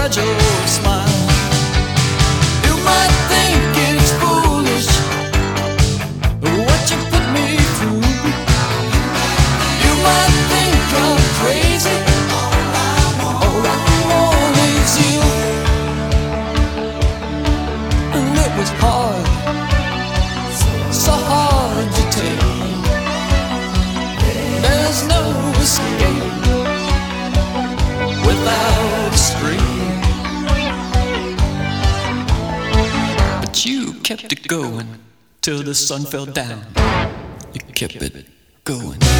fragile smile. You might think it's foolish what you put me through. You might think I'm crazy. All I want is you. And it was hard, so hard to take. There's no escape without a scream. But you kept it going till the sun fell down. You kept it going.